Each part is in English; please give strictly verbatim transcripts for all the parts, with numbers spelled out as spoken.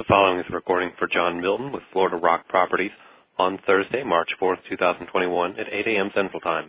following is a recording for John Milton with Florida Rock Properties on Thursday, March fourth, twenty twenty-one at eight a.m. Central Time.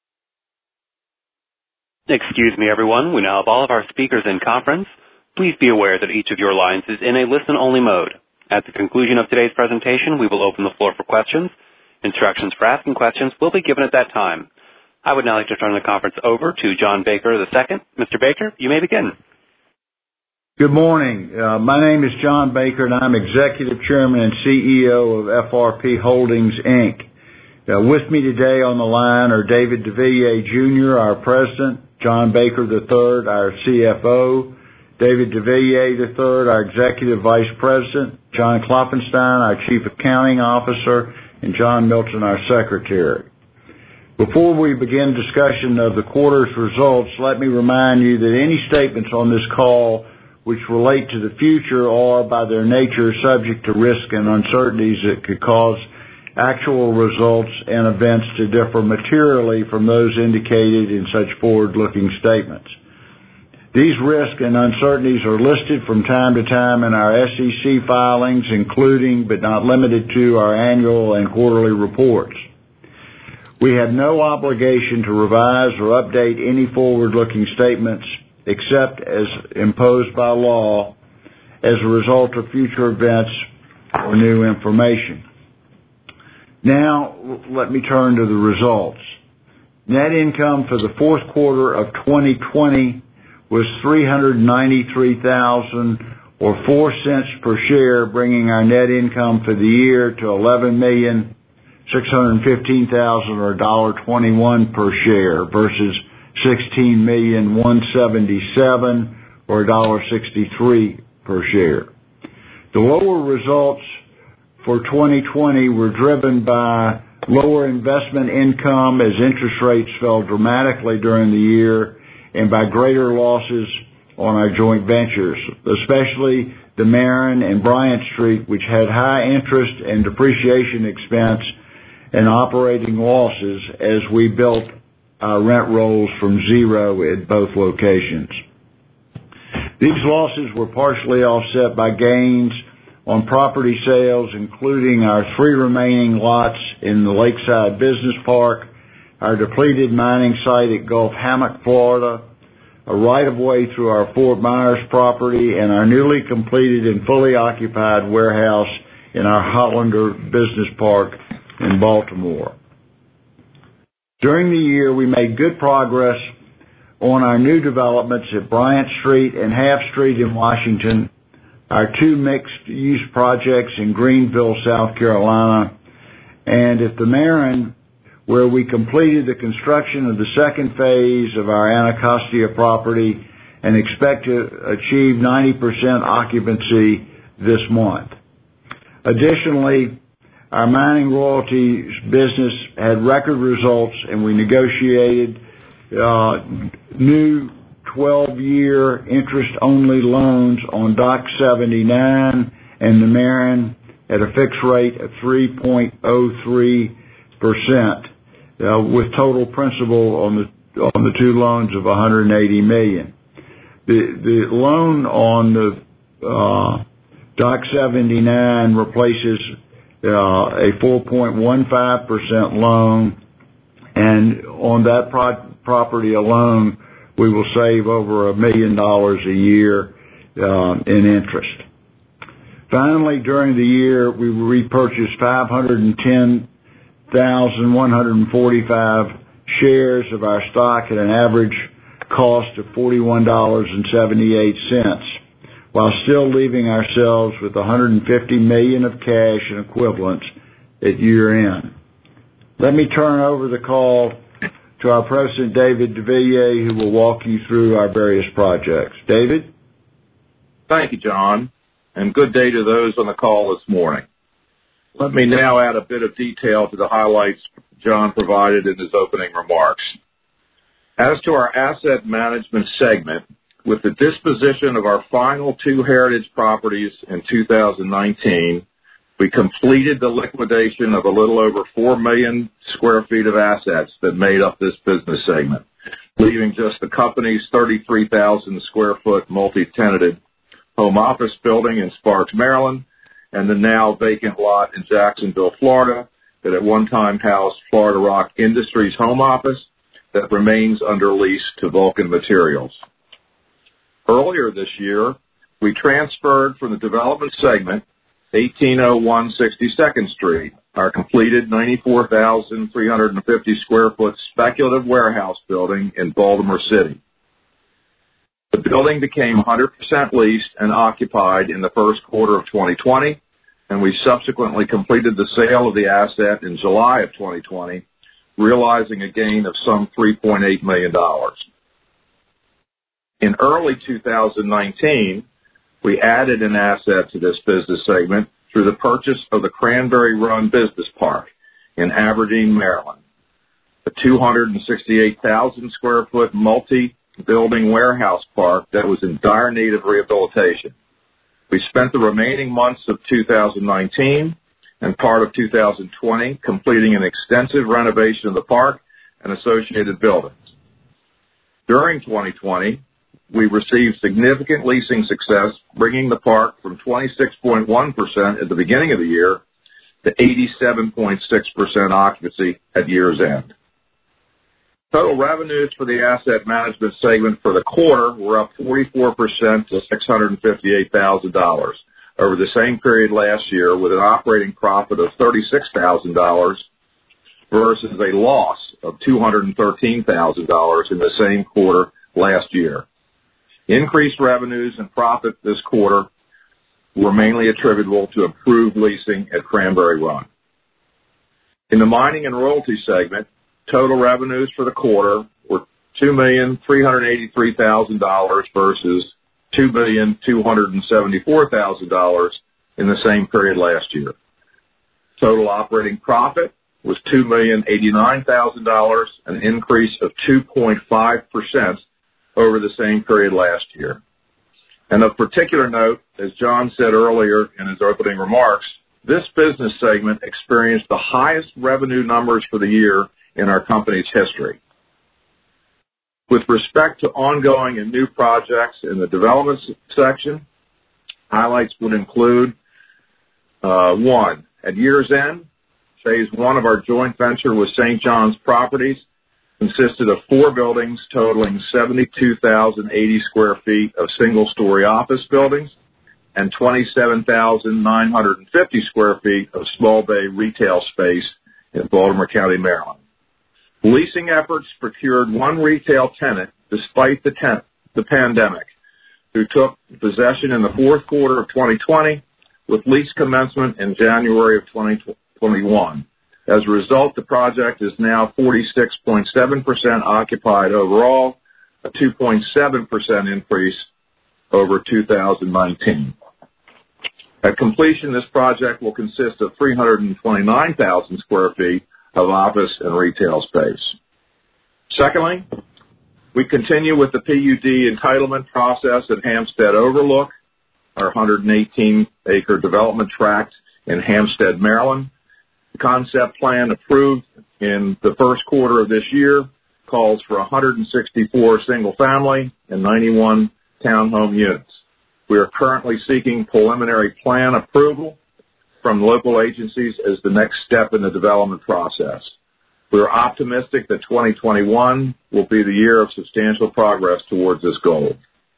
Excuse me, everyone. We now have all of our speakers in conference. Please be aware that each of your lines is in a listen-only mode. At the conclusion of today's presentation, we will open the floor for questions. Instructions for asking questions will be given at that time. I would now like to turn the conference over to John Baker the second. Mister Baker, you may begin. Good morning. Uh, my name is John Baker, and I'm Executive Chairman and C E O of F R P Holdings, Incorporated. Uh, with me today on the line are David deVilliers, Junior, our President, John Baker the third, our C F O, David deVilliers the third, our Executive Vice President, John Klopfenstein, our Chief Accounting Officer, and John Milton, our Secretary. Before we begin discussion of the quarter's results, let me remind you that any statements on this call which relate to the future are, by their nature, subject to risk and uncertainties that could cause actual results and events to differ materially from those indicated in such forward-looking statements. These risks and uncertainties are listed from time to time in our S E C filings, including but not limited to our annual and quarterly reports. We have no obligation to revise or update any forward-looking statements except as imposed by law as a result of future events or new information. Now, let me turn to the results. Net income for the fourth quarter of twenty twenty was three hundred ninety-three thousand dollars or four cents per share, bringing our net income for the year to eleven million six hundred fifteen thousand dollars or one dollar twenty-one per share versus sixteen million one hundred seventy-seven thousand dollars or one dollar sixty-three per share. The lower results for twenty twenty were driven by lower investment income as interest rates fell dramatically during the year and by greater losses on our joint ventures, especially the Marin and Bryant Street, which had high interest and depreciation expense and operating losses as we built our rent rolls from zero at both locations. These losses were partially offset by gains on property sales, including our three remaining lots in the Lakeside Business Park, our depleted mining site at Gulf Hammock, Florida, a right-of-way through our Fort Myers property, and our newly completed and fully occupied warehouse in our Hollander Business Park in Baltimore. During the year, we made good progress on our new developments at Bryant Street and Half Street in Washington, our two mixed-use projects in Greenville, South Carolina, and at the Marin, where we completed the construction of the second phase of our Anacostia property and expect to achieve ninety percent occupancy this month. Additionally, our mining royalties business had record results, and we negotiated uh, new twelve-year interest-only loans on Dock seventy-nine and the Marin at a fixed rate of three point oh three percent, uh, with total principal on the on the two loans of one hundred eighty million dollars. The the loan on the uh, Dock seventy-nine replaces Uh, a four point one five percent loan, and on that pro- property alone, we will save over a million dollars a year uh, in interest. Finally, during the year, we repurchased five hundred ten thousand one hundred forty-five shares of our stock at an average cost of forty-one dollars and seventy-eight cents. While still leaving ourselves with one hundred fifty million dollars of cash and equivalents at year-end. Let me turn over the call to our President, David deVilliers, who will walk you through our various projects. David? Thank you, John, and good day to those on the call this morning. Let me now add a bit of detail to the highlights John provided in his opening remarks. As to our asset management segment, with the disposition of our final two heritage properties in two thousand nineteen, we completed the liquidation of a little over four million square feet of assets that made up this business segment, leaving just the company's thirty-three thousand square foot multi-tenanted home office building in Sparks, Maryland, and the now vacant lot in Jacksonville, Florida, that at one time housed Florida Rock Industries home office that remains under lease to Vulcan Materials. Earlier this year, we transferred from the development segment eighteen oh one sixty-second Street, our completed ninety-four thousand three hundred fifty square foot speculative warehouse building in Baltimore City. The building became one hundred percent leased and occupied in the first quarter of twenty twenty, and we subsequently completed the sale of the asset in July of twenty twenty, realizing a gain of some three point eight million dollars. In early two thousand nineteen, we added an asset to this business segment through the purchase of the Cranberry Run Business Park in Aberdeen, Maryland, a two hundred sixty-eight thousand square foot multi-building warehouse park that was in dire need of rehabilitation. We spent the remaining months of two thousand nineteen and part of two thousand twenty completing an extensive renovation of the park and associated buildings. During twenty twenty, we received significant leasing success, bringing the park from twenty-six point one percent at the beginning of the year to eighty-seven point six percent occupancy at year's end. Total revenues for the asset management segment for the quarter were up forty-four percent to six hundred fifty-eight thousand dollars over the same period last year, with an operating profit of thirty-six thousand dollars versus a loss of two hundred thirteen thousand dollars in the same quarter last year. Increased revenues and profit this quarter were mainly attributable to improved leasing at Cranberry Run. In the mining and royalty segment, total revenues for the quarter were two million three hundred eighty-three thousand dollars versus two million two hundred seventy-four thousand dollars in the same period last year. Total operating profit was two million eighty-nine thousand dollars, an increase of two point five percent over the same period last year. And of particular note, as John said earlier in his opening remarks, this business segment experienced the highest revenue numbers for the year in our company's history. With respect to ongoing and new projects in the development section, highlights would include, uh, one, at year's end, phase one of our joint venture with Saint John's Properties consisted of four buildings totaling seventy-two thousand eighty square feet of single-story office buildings and twenty-seven thousand nine hundred fifty square feet of small bay retail space in Baltimore County, Maryland. Leasing efforts procured one retail tenant despite the, ten- the pandemic, who took possession in the fourth quarter of twenty twenty with lease commencement in January of twenty twenty-one. As a result, the project is now forty-six point seven percent occupied overall, a two point seven percent increase over two thousand nineteen. At completion, this project will consist of three hundred twenty-nine thousand square feet of office and retail space. Secondly, we continue with the P U D entitlement process at Hampstead Overlook, our one hundred eighteen acre development tract in Hampstead, Maryland. The concept plan approved in the first quarter of this year calls for one hundred sixty-four single-family and ninety-one townhome units. We are currently seeking preliminary plan approval from local agencies as the next step in the development process. We are optimistic that twenty twenty-one will be the year of substantial progress towards this goal.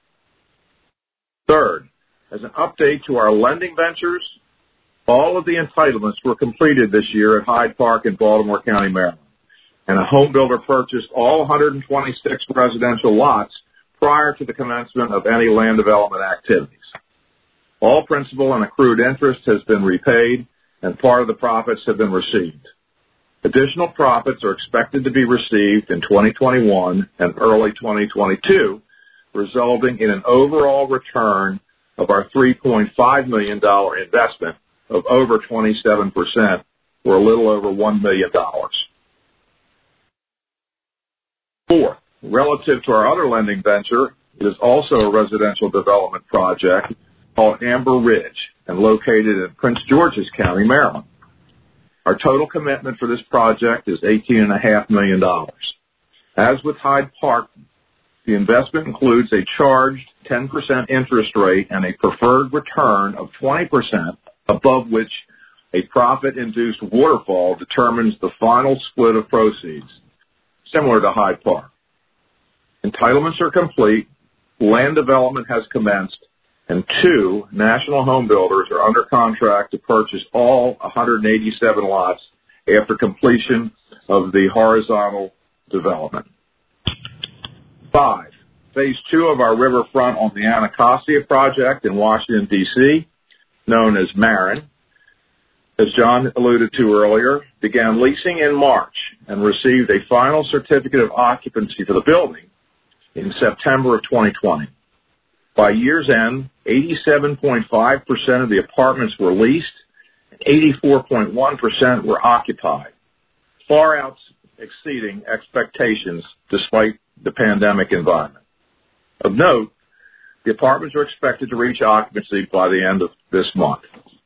Third, as an update to our lending ventures, all of the entitlements were completed this year at Hyde Park in Baltimore County, Maryland, and a home builder purchased all one hundred twenty-six residential lots prior to the commencement of any land development activities. All principal and accrued interest has been repaid, and part of the profits have been received. Additional profits are expected to be received in twenty twenty-one and early twenty twenty-two, resulting in an overall return of our three point five million dollars investment of over twenty-seven percent, or a little over one million dollars. Fourth, relative to our other lending venture, it is also a residential development project called Amber Ridge and located in Prince George's County, Maryland. Our total commitment for this project is eighteen point five million dollars. As with Hyde Park, The investment includes a charged ten percent interest rate and a preferred return of twenty percent, above which a profit-induced waterfall determines the final split of proceeds, similar to Hyde Park. Entitlements are complete, land development has commenced, and two national home builders are under contract to purchase all one hundred eighty-seven lots after completion of the horizontal development. Five, phase two of our riverfront on the Anacostia project in Washington, D C, known as Marin, as John alluded to earlier, began leasing in March and received a final certificate of occupancy for the building in September of twenty twenty. By year's end, eighty-seven point five percent of the apartments were leased and eighty-four point one percent were occupied, far out exceeding expectations despite the pandemic environment. Of note, the apartments are expected to reach occupancy by the end of this month.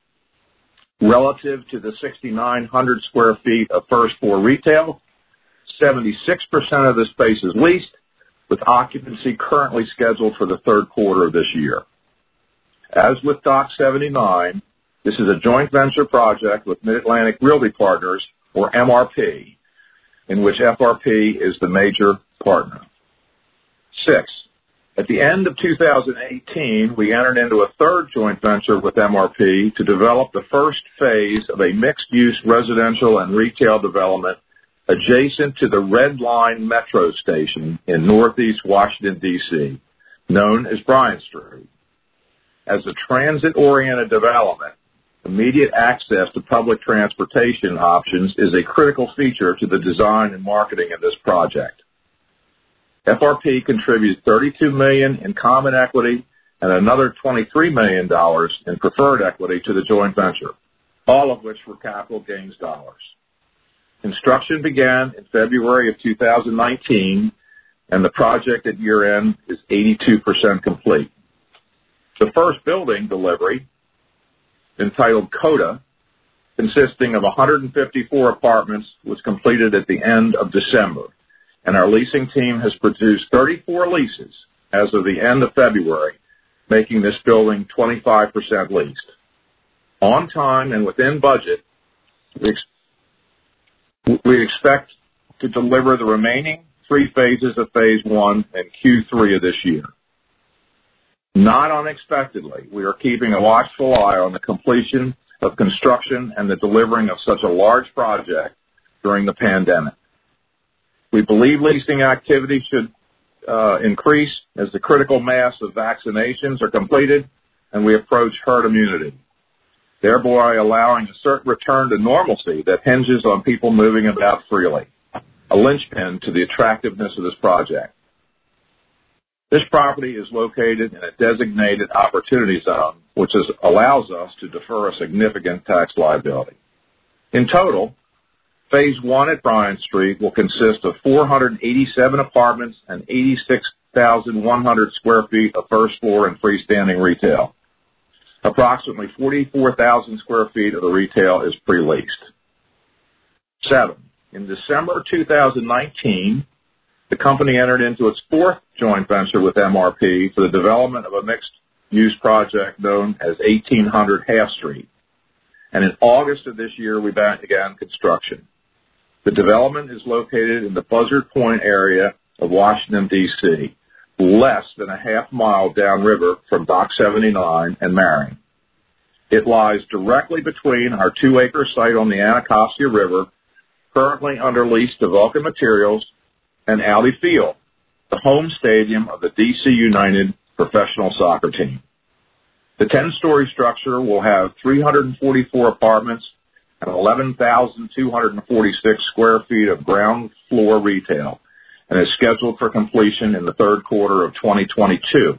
Relative to the six thousand nine hundred square feet of first floor retail, seventy-six percent of the space is leased, with occupancy currently scheduled for the third quarter of this year. As with Dock seventy-nine, this is a joint venture project with Mid-Atlantic Realty Partners, or M R P, in which F R P is the major partner. Six, at the end of two thousand eighteen, we entered into a third joint venture with M R P to develop the first phase of a mixed-use residential and retail development adjacent to the Red Line Metro Station in northeast Washington, D C, known as Bryant Street. As a transit-oriented development, immediate access to public transportation options is a critical feature to the design and marketing of this project. F R P contributes thirty-two million dollars in common equity and another twenty-three million dollars in preferred equity to the joint venture, all of which were capital gains dollars. Construction began in February of two thousand nineteen, and the project at year-end is eighty-two percent complete. The first building delivery, entitled Coda, consisting of one hundred fifty-four apartments, was completed at the end of December, and our leasing team has produced thirty-four leases as of the end of February, making this building twenty-five percent leased. On time and within budget, we, ex- we expect to deliver the remaining three phases of phase one in Q three of this year. Not unexpectedly, we are keeping a watchful eye on the completion of construction and the delivering of such a large project during the pandemic. We believe leasing activity should uh, increase as the critical mass of vaccinations are completed and we approach herd immunity, thereby allowing a certain return to normalcy that hinges on people moving about freely, a linchpin to the attractiveness of this project. This property is located in a designated opportunity zone, which is, allows us to defer a significant tax liability. In total, phase one at Bryant Street will consist of four hundred eighty-seven apartments and eighty-six thousand one hundred square feet of first floor and freestanding retail. Approximately forty-four thousand square feet of the retail is pre-leased. Seven, in December two thousand nineteen, the company entered into its fourth joint venture with M R P for the development of a mixed-use project known as eighteen hundred Half Street. And in August of this year, we began construction. The development is located in the Buzzard Point area of Washington, D C, less than a half mile downriver from Dock seventy-nine and Marin. It lies directly between our two-acre site on the Anacostia River, currently under lease to Vulcan Materials, and Alley Field, the home stadium of the D C United professional soccer team. The ten-story structure will have three hundred forty-four apartments and eleven thousand two hundred forty-six square feet of ground floor retail and is scheduled for completion in the third quarter of twenty twenty-two.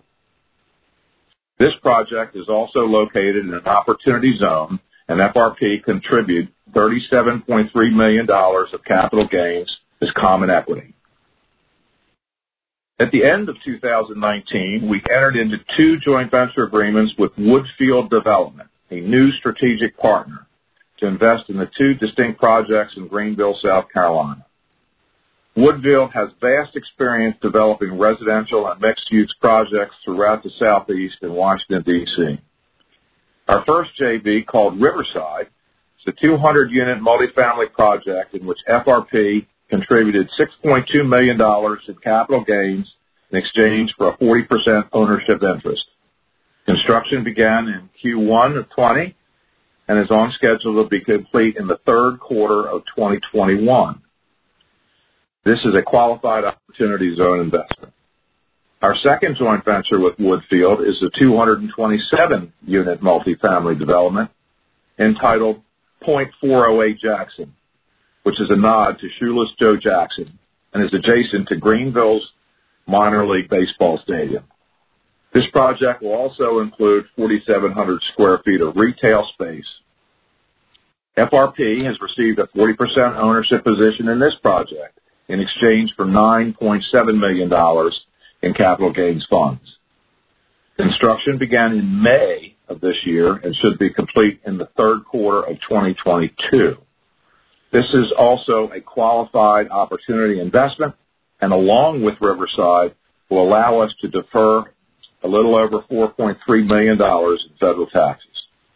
This project is also located in an opportunity zone, and F R P contribute thirty-seven point three million dollars of capital gains as common equity. At the end of two thousand nineteen, we entered into two joint venture agreements with Woodfield Development, a new strategic partner, to invest in the two distinct projects in Greenville, South Carolina. Woodfield has vast experience developing residential and mixed-use projects throughout the Southeast and Washington, D C Our first J V, called Riverside, is a two hundred unit multifamily project in which F R P contributed six point two million dollars in capital gains in exchange for a forty percent ownership interest. Construction began in Q one of twenty and is on schedule to be complete in the third quarter of twenty twenty-one. This is a qualified opportunity zone investment. Our second joint venture with Woodfield is a two hundred twenty-seven unit multifamily development entitled Point four oh eight Jackson, which is a nod to Shoeless Joe Jackson and is adjacent to Greenville's minor league baseball stadium. This project will also include forty-seven hundred square feet of retail space. F R P has received a forty percent ownership position in this project in exchange for nine point seven million dollars in capital gains funds. Construction began in May of this year and should be complete in the third quarter of twenty twenty-two. This is also a qualified opportunity investment, and along with Riverside, will allow us to defer a little over four point three million dollars in federal taxes.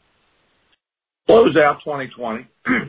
Close out twenty twenty.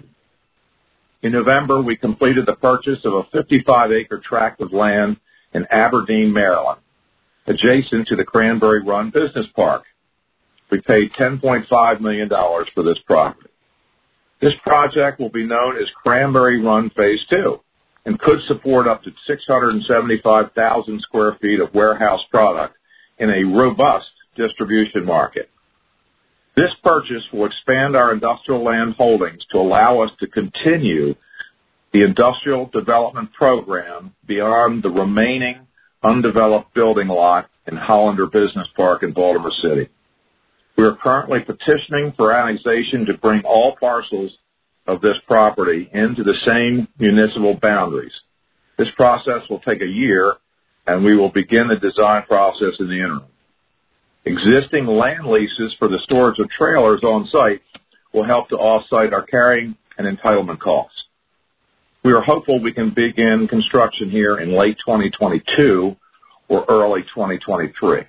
In November, we completed the purchase of a fifty-five acre tract of land in Aberdeen, Maryland, adjacent to the Cranberry Run Business Park. We paid ten point five million dollars for this property. This project will be known as Cranberry Run Phase two and could support up to six hundred seventy-five thousand square feet of warehouse product in a robust distribution market. This purchase will expand our industrial land holdings to allow us to continue the industrial development program beyond the remaining undeveloped building lot in Hollander Business Park in Baltimore City. We are currently petitioning for annexation to bring all parcels of this property into the same municipal boundaries. This process will take a year, and we will begin the design process in the interim. Existing land leases for the storage of trailers on site will help to offset our carrying and entitlement costs. We are hopeful we can begin construction here in late twenty twenty-two or early twenty twenty-three.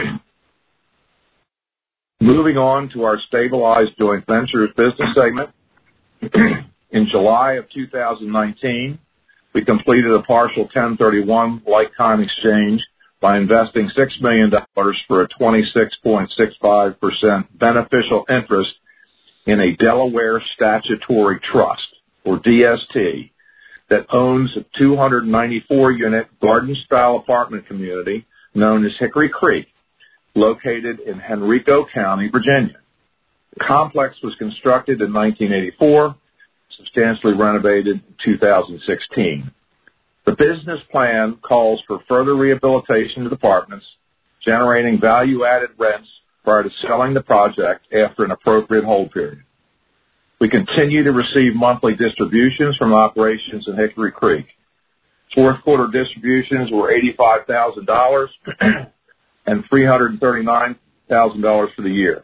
Moving on to our stabilized joint ventures business segment. In July of two thousand nineteen, we completed a partial ten thirty-one like-kind exchange by investing six million dollars for a twenty-six point six five percent beneficial interest in a Delaware statutory trust, or D S T, that owns a two hundred ninety-four unit garden-style apartment community known as Hickory Creek, located in Henrico County, Virginia. The complex was constructed in nineteen eighty-four, substantially renovated in two thousand sixteen. The business plan calls for further rehabilitation of apartments, generating value-added rents prior to selling the project after an appropriate hold period. We continue to receive monthly distributions from operations in Hickory Creek. Fourth quarter distributions were eighty-five thousand dollars and three hundred thirty-nine thousand dollars for the year.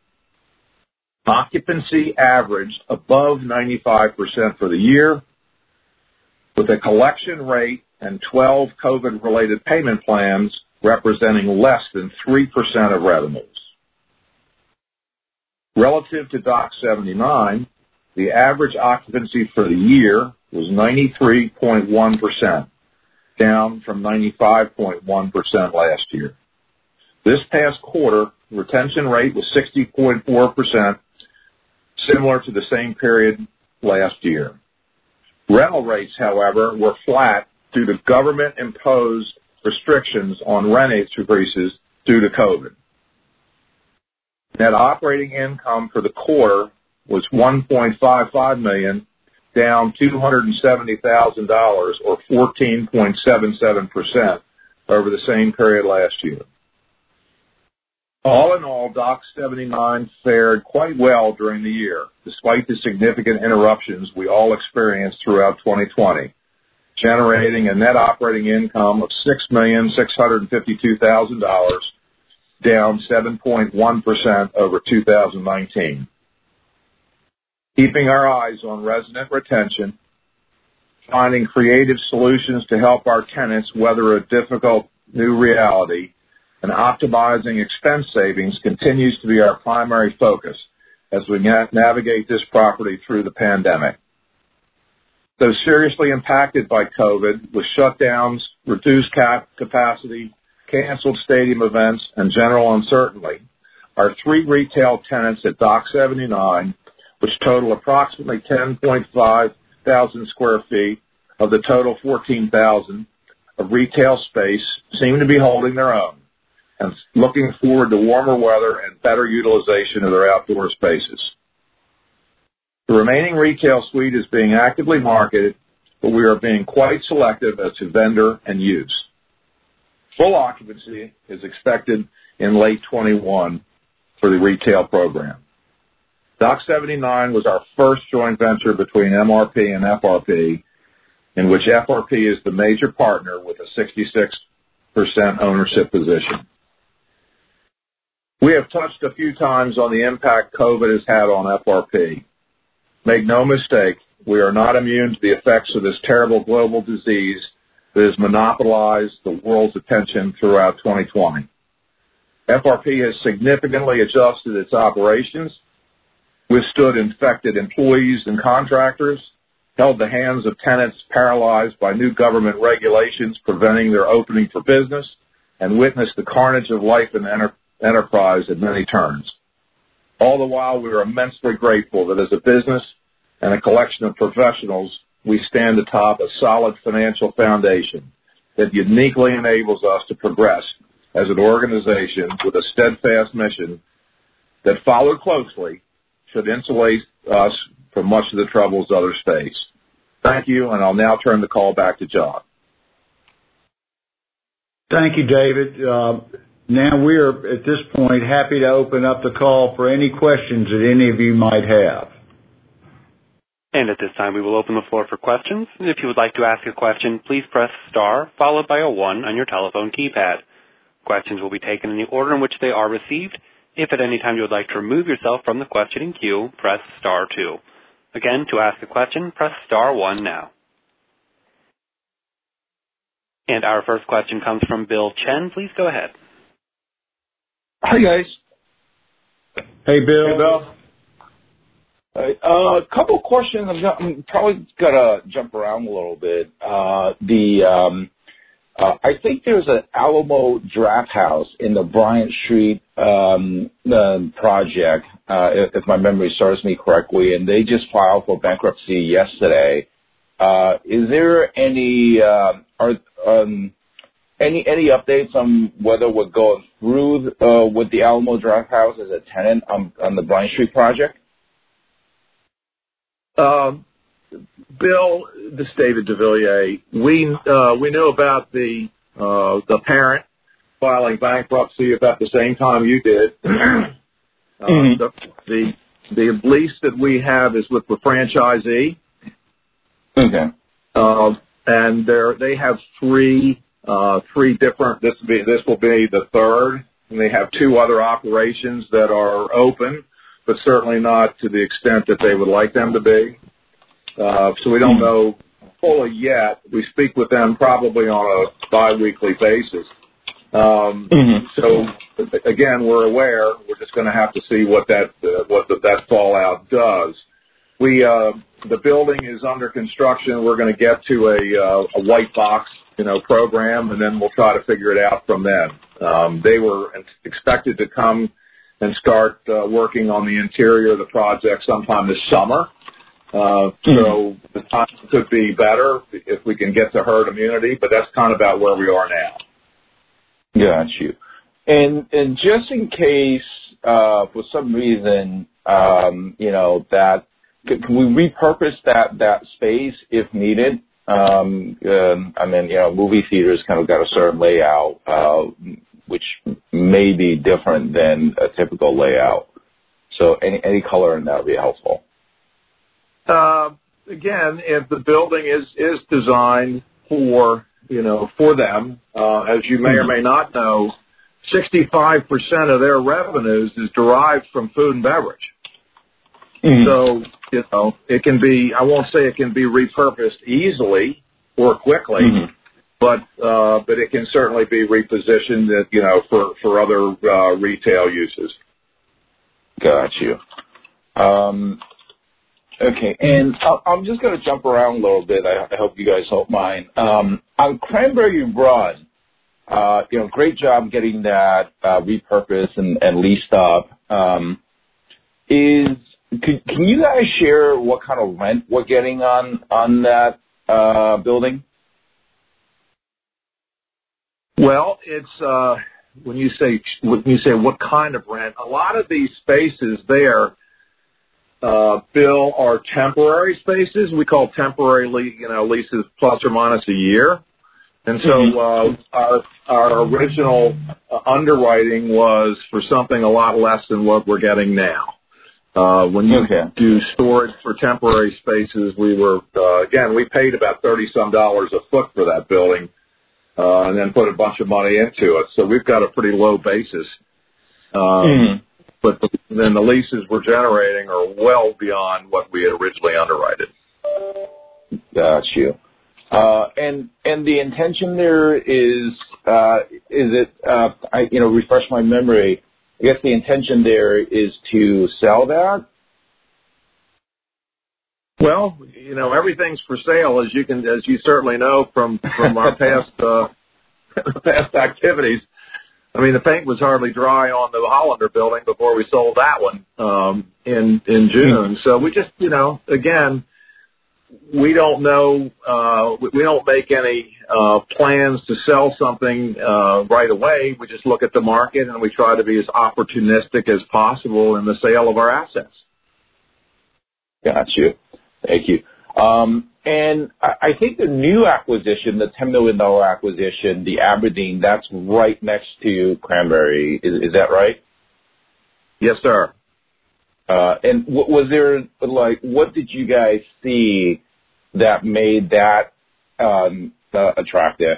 Occupancy averaged above ninety-five percent for the year, with a collection rate and twelve COVID-related payment plans representing less than three percent of revenues. Relative to Dock seventy-nine, the average occupancy for the year was ninety-three point one percent, down from ninety-five point one percent last year. This past quarter, retention rate was sixty point four percent, similar to the same period last year. Rental rates, however, were flat due to government-imposed restrictions on rent increases due to COVID. Net operating income for the quarter was one point five five million dollars, down two hundred seventy thousand dollars or fourteen point seven seven percent over the same period last year. All in all, Dock seventy-nine fared quite well during the year, despite the significant interruptions we all experienced throughout twenty twenty, generating a net operating income of six million six hundred fifty-two thousand dollars, down seven point one percent over two thousand nineteen. Keeping our eyes on resident retention, finding creative solutions to help our tenants weather a difficult new reality, and optimizing expense savings continues to be our primary focus as we na- navigate this property through the pandemic. Though seriously impacted by COVID, with shutdowns, reduced cap capacity, canceled stadium events, and general uncertainty, our three retail tenants at Dock seventy-nine, which total approximately ten point five thousand square feet of the total fourteen thousand of retail space, seem to be holding their own and looking forward to warmer weather and better utilization of their outdoor spaces. The remaining retail suite is being actively marketed, but we are being quite selective as to vendor and use. Full occupancy is expected in late twenty-one for the retail program. Dock seventy-nine was our first joint venture between M R P and F R P, in which F R P is the major partner with a sixty-six percent ownership position. We have touched a few times on the impact COVID has had on F R P. Make no mistake, we are not immune to the effects of this terrible global disease that has monopolized the world's attention throughout twenty twenty. F R P has significantly adjusted its operations, withstood infected employees and contractors, held the hands of tenants paralyzed by new government regulations preventing their opening for business, and witnessed the carnage of life and enter- enterprise at many turns. All the while, we are immensely grateful that as a business and a collection of professionals, we stand atop a solid financial foundation that uniquely enables us to progress as an organization with a steadfast mission that, followed closely, should insulate us from much of the troubles others face. Thank you, and I'll now turn the call back to John. Thank you, David. Uh, now we are, at this point, happy to open up the call for any questions that any of you might have. And at this time, we will open the floor for questions. If you would like to ask a question, please press star followed by a one on your telephone keypad. Questions will be taken in the order in which they are received. If at any time you would like to remove yourself from the questioning queue, press star two. Again, to ask a question, press star one now. And our first question comes from Bill Chen. Please go ahead. Hi, guys. Hey, Bill. Hey, Bill. Uh, a couple of questions. I'm, got, I'm probably got to jump around a little bit. Uh, the um, uh, I think there's an Alamo Draft House in the Bryant Street um, uh, project, uh, if, if my memory serves me correctly, and they just filed for bankruptcy yesterday. Uh, is there any uh, are um, any any updates on whether we're going through uh, with the Alamo Draft House as a tenant on, on the Bryant Street project? Um, Bill, this is David deVilliers. We uh, we knew about the uh, the parent filing bankruptcy about the same time you did. uh, mm-hmm. the, the the lease that we have is with the franchisee. Okay. Uh, and they they have three uh, three different. This will be this will be the third, and they have two other operations that are open, but certainly not to the extent that they would like them to be. Uh, so we don't know fully yet. We speak with them probably on a bi-weekly basis. Um, mm-hmm. So again, we're aware. We're just going to have to see what that uh, what the, that fallout does. We uh, the building is under construction. We're going to get to a, uh, a white box, you know, program, and then we'll try to figure it out from then. Um, they were expected to come and start uh, working on the interior of the project sometime this summer. Uh, so the time could be better if we can get to herd immunity, but that's kind of about where we are now. Got you. And and just in case, uh, for some reason, um, you know, that can we repurpose that that space if needed? Um, um, I mean, you know, movie theaters kind of got a certain layout, uh, which may be different than a typical layout. So any any color in that would be helpful. Uh, again, if the building is, is designed for, you know, for them, uh, as you may or may not know, sixty-five percent of their revenues is derived from food and beverage. Mm-hmm. So you know, it can be, I won't say it can be repurposed easily or quickly, mm-hmm. but, uh, but it can certainly be repositioned, you know, for, for other, uh, retail uses. Got you. Um, okay. And I'm just going to jump around a little bit. I hope you guys don't mind. Um, on Cranberry Run, uh, you know, great job getting that, uh, repurposed and, and leased up. Um, is, Can, can you guys share what kind of rent we're getting on on that uh, building? Well, it's uh, when you say when you say what kind of rent. A lot of these spaces there, uh, Bill, are temporary spaces. We call temporary, le- you know, leases plus or minus a year. And so uh, our our original underwriting was for something a lot less than what we're getting now. Uh, when you okay. do storage for temporary spaces, we were, uh, again, we paid about thirty some dollars a foot for that building, uh, and then put a bunch of money into it. So we've got a pretty low basis. Um, mm. But the, then the leases we're generating are well beyond what we had originally underwritten. Got you. Uh, and, and the intention there is, uh, is it, uh, I, you know, refresh my memory. I guess the intention there is to sell that? Well, you know, everything's for sale, as you can, as you certainly know from, from our past, uh, past activities. I mean, the paint was hardly dry on the Hollander building before we sold that one, um, in, in June. So we just, you know, again, we don't know, uh, we don't make any, uh, plans to sell something, uh, right away. We just look at the market and we try to be as opportunistic as possible in the sale of our assets. Got you. Thank you. Um, and I, I think the new acquisition, the ten million dollars acquisition, the Aberdeen, that's right next to Cranberry. Is, is that right? Yes, sir. Uh, and w- was there, like, what did you guys see that made that um, uh, attractive?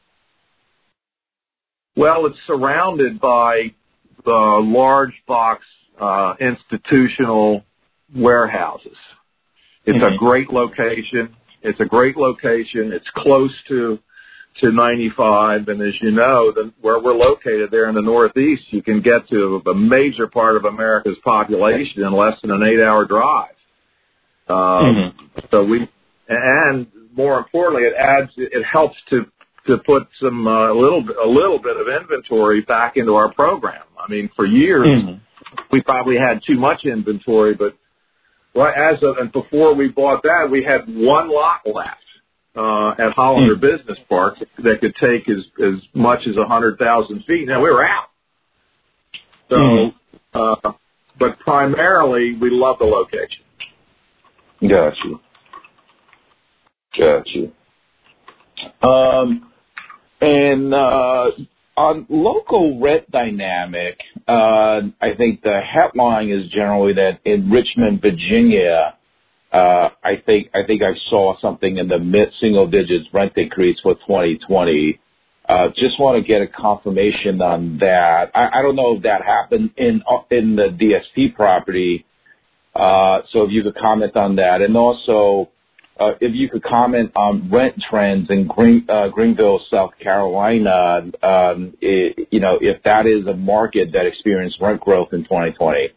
Well, it's surrounded by uh, large box uh, institutional warehouses. It's mm-hmm. a great location. It's a great location. It's close to to ninety-five, and as you know, the, where we're located there in the Northeast, you can get to a major part of America's population in less than an eight-hour drive. Um, mm-hmm. So we, and more importantly, it adds, it helps to to put some uh, a little a little bit of inventory back into our program. I mean, for years mm-hmm. we probably had too much inventory, but well, as of, and before we bought that, we had one lot left. Uh, at Hollander mm. Business Park that could take as, as much as one hundred thousand feet. Now, we were out. So, mm. uh, but primarily, we love the location. Got you. Got you. Um, and uh, on local rent dynamic, uh, I think the headline is generally that in Richmond, Virginia, Uh, I think I think I saw something in the mid-single digits rent increase for twenty twenty. Uh, just want to get a confirmation on that. I, I don't know if that happened in in the D S P property. Uh, so if you could comment on that, and also uh, if you could comment on rent trends in Green, uh, Greenville, South Carolina. Um, it, you know, if that is a market that experienced rent growth in twenty twenty.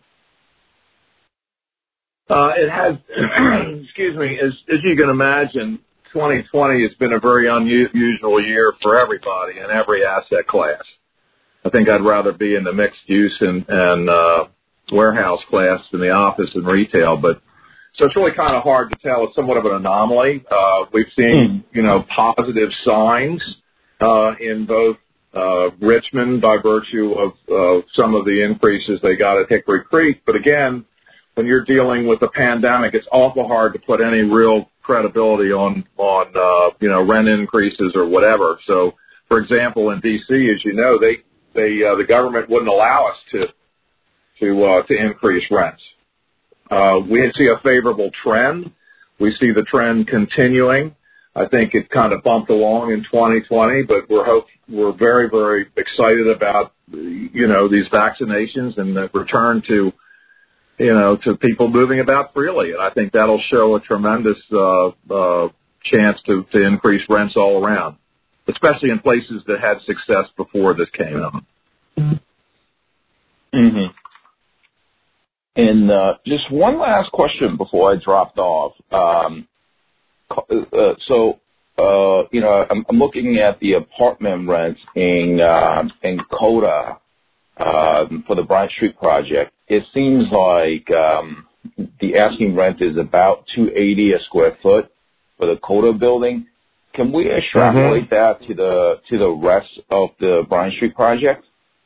Uh, it has, excuse me, as, as you can imagine, twenty twenty has been a very unusual year for everybody in every asset class. I think I'd rather be in the mixed use and, and uh, warehouse class than the office and retail. But so it's really kind of hard to tell. It's somewhat of an anomaly. Uh, we've seen, you know, positive signs uh, in both uh, Richmond by virtue of uh, some of the increases they got at Hickory Creek. But again, when you're dealing with a pandemic, it's awful hard to put any real credibility on, on, uh, you know, rent increases or whatever. So, for example, in D C, as you know, they, they, uh, the government wouldn't allow us to, to, uh, to increase rents. Uh, we see a favorable trend. We see the trend continuing. I think it kind of bumped along in twenty twenty, but we're hope, we're very, very excited about, you know, these vaccinations and the return to, you know, to people moving about freely. And I think that'll show a tremendous uh, uh, chance to, to increase rents all around, especially in places that had success before this came out. Mm-hmm. And uh, just one last question before I dropped off. Um, uh, so, uh, you know, I'm, I'm looking at the apartment rents in uh, in Coda uh, for the Bryant Street project. It seems like um, the asking rent is about two hundred eighty dollars a square foot for the Coda building. Can we extrapolate mm-hmm. that to the to the rest of the Bryant Street project?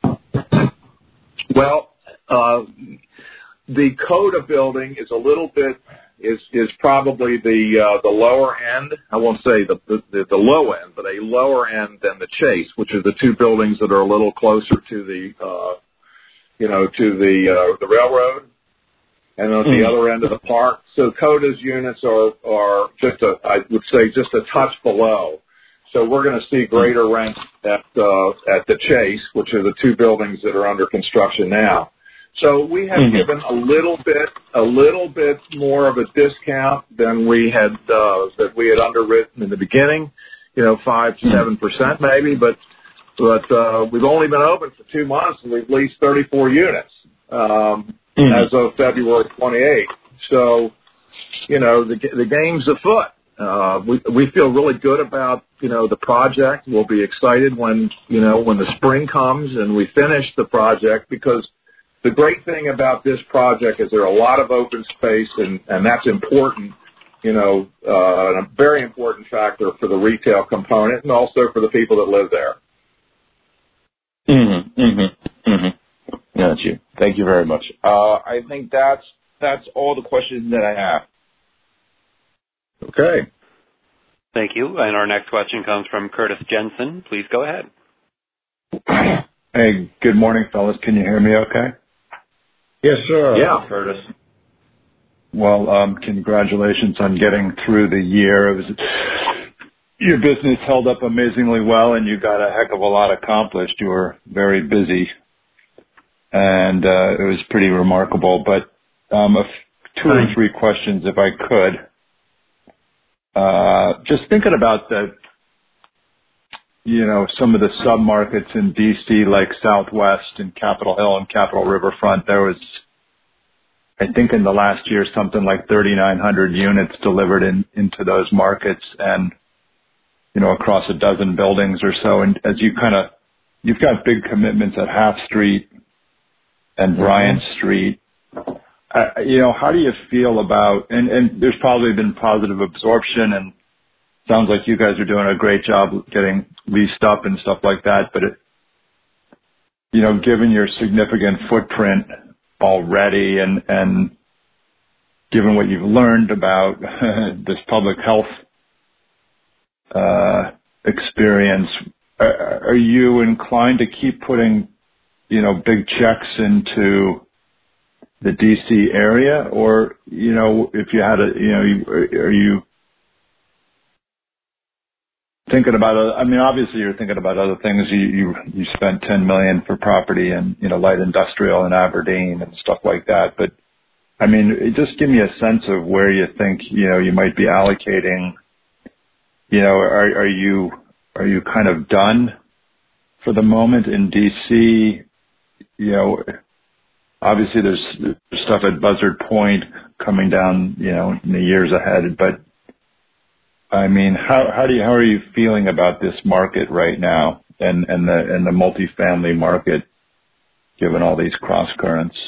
Well, uh, the Coda building is a little bit is is probably the uh, the lower end. I won't say the, the the low end, but a lower end than the Chase, which are the two buildings that are a little closer to the uh, you know to the uh, the railroad, and on mm. the other end of the park. So Coda's units are are just a I would say just a touch below. So we're going to see greater rents at uh, at the Chase, which are the two buildings that are under construction now. So we have mm-hmm. given a little bit, a little bit more of a discount than we had uh, that we had underwritten in the beginning. You know, five to seven percent maybe, but but uh, we've only been open for two months and we've leased thirty-four units um, mm-hmm. as of February twenty-eighth. So, you know, the the game's afoot. Uh, we we feel really good about, you know, the project. We'll be excited when, you know, when the spring comes and we finish the project, because the great thing about this project is there are a lot of open space, and, and that's important, you know, uh, a very important factor for the retail component and also for the people that live there. Mm-hmm, mm-hmm, mm-hmm. Got you. Thank you very much. Uh, I think that's that's all the questions that I have. Okay. Thank you. And our next question comes from Curtis Jensen. Please go ahead. Hey, good morning, fellas. Can you hear me okay? Yes, sir. Yeah, Curtis. Well, um, congratulations on getting through the year. It was, your business held up amazingly well, and you got a heck of a lot accomplished. You were very busy, and uh, it was pretty remarkable. But um, a f- two or three questions, if I could. Uh, just thinking about the, you know, some of the sub-markets in D C, like Southwest and Capitol Hill and Capitol Riverfront, there was, I think in the last year, something like thirty-nine hundred units delivered in, into those markets, and, you know, across a dozen buildings or so. And as you kind of, you've got big commitments at Half Street and Bryant mm-hmm. Street. Uh, you know, how do you feel about, and, and there's probably been positive absorption, and sounds like you guys are doing a great job getting leased up and stuff like that, but it, you know, given your significant footprint already, and, and given what you've learned about this public health uh, experience, are, are you inclined to keep putting, you know, big checks into the D C area? Or, you know, if you had a, you know, you, are you thinking about, I mean, obviously you're thinking about other things. You, you, you spent ten million dollars for property and, you know, light industrial in Aberdeen and stuff like that. But I mean, just give me a sense of where you think, you know, you might be allocating, you know, are, are you, are you kind of done for the moment in D C? You know, obviously there's stuff at Buzzard Point coming down, you know, in the years ahead, but I mean, how, how do you, how are you feeling about this market right now, and, and the, and the multifamily market, given all these cross currents?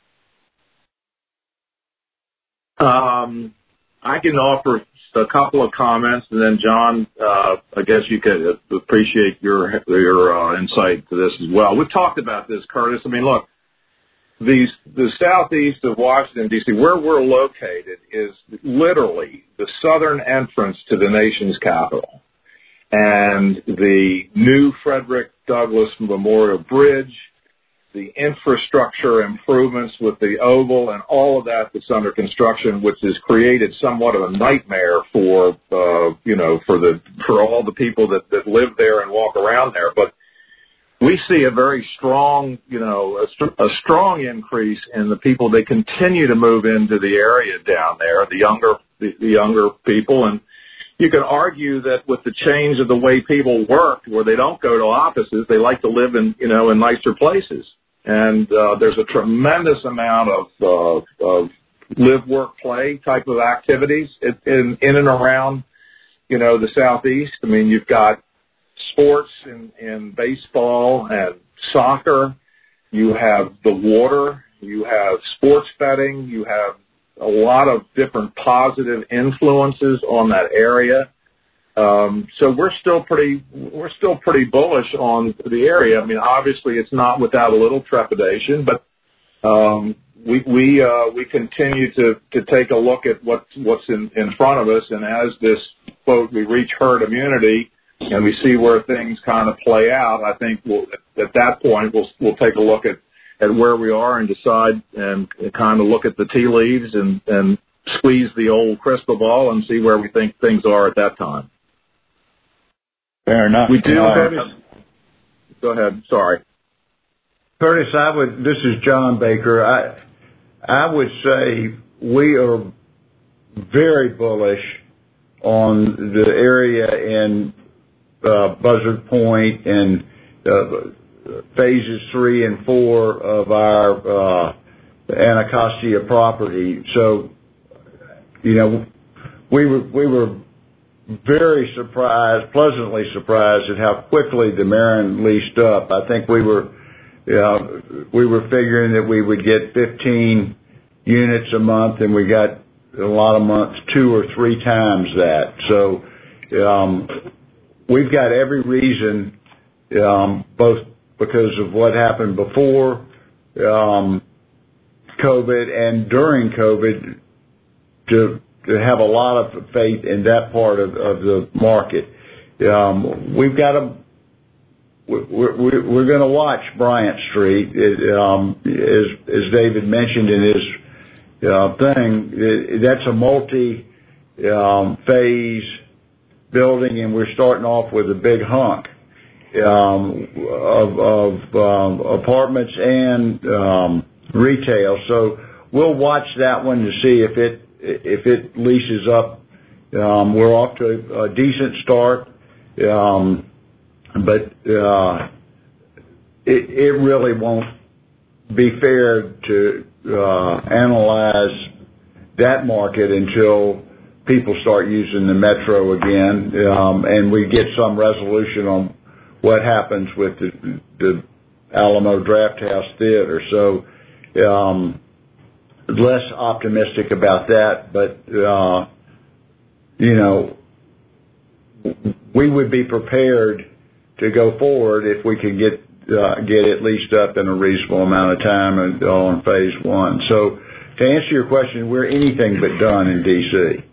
Um, I can offer a couple of comments, and then John, uh, I guess you could appreciate your, your, uh, insight to this as well. We've talked about this, Curtis. I mean, look, The, the southeast of Washington, D C, where we're located, is literally the southern entrance to the nation's capital. And the new Frederick Douglass Memorial Bridge, the infrastructure improvements with the Oval and all of that that's under construction, which has created somewhat of a nightmare for, uh, you know, for the, for all the people that, that live there and walk around there. But we see a very strong, you know, a, st- a strong increase in the people that continue to move into the area down there, the younger, the, the younger people. And you can argue that with the change of the way people work, where they don't go to offices, they like to live in, you know, in nicer places. And uh, there's a tremendous amount of, uh, of live, work, play type of activities in, in, in and around, you know, the Southeast. I mean, you've got sports in, in baseball and soccer. You have the water. You have sports betting. You have a lot of different positive influences on that area. Um, so we're still pretty, we're still pretty bullish on the area. I mean, obviously it's not without a little trepidation, but, um, we, we, uh, we continue to, to take a look at what's, what's in, in front of us. And as this, quote, we reach herd immunity and we see where things kind of play out, I think we'll, at that point, we'll, we'll take a look at, at where we are and decide and kind of look at the tea leaves and, and squeeze the old crystal ball and see where we think things are at that time. Fair enough. We do. Uh, Curtis, go ahead. Sorry. Curtis, I would, this is John Baker. I, I would say we are very bullish on the area in uh, Buzzard Point and uh, phases three and four of our uh, Anacostia property. So, you know, we were we were very surprised, pleasantly surprised at how quickly the Marin leased up. I think we were. Uh, we were figuring that we would get fifteen units a month, and we got a lot of months two or three times that. So um, we've got every reason, um, both because of what happened before um, COVID and during COVID, to to have a lot of faith in that part of, of the market. Um, we've got a We're, we're, we're going to watch Bryant Street. It, um, as, as David mentioned in his uh, thing, it, that's a multi um, phase building, and we're starting off with a big hunk um, of, of um, apartments and um, retail. So we'll watch that one to see if it if it leases up. Um, we're off to a, a decent start. Um, But uh, it, it really won't be fair to uh, analyze that market until people start using the metro again, um, and we get some resolution on what happens with the, the Alamo Drafthouse Theater. So um, less optimistic about that, but uh, you know, we would be prepared to go forward if we could get uh, get it leased up in a reasonable amount of time and on phase one. So to answer your question, we're anything but done in D C.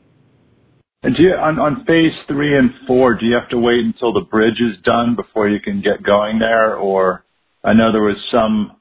And do you, on, on phase three and four, do you have to wait until the bridge is done before you can get going there? Or I know there was some,